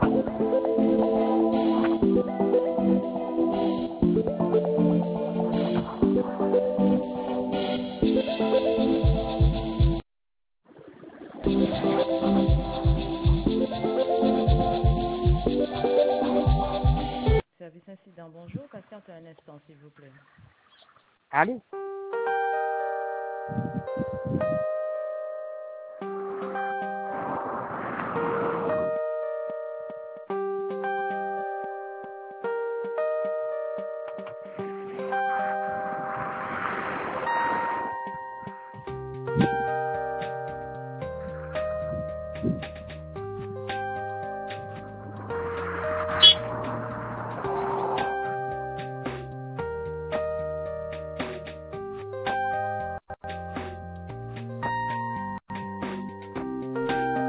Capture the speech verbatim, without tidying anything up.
Service incident, bonjour. Patiente un instant, s'il vous plaît. Allô?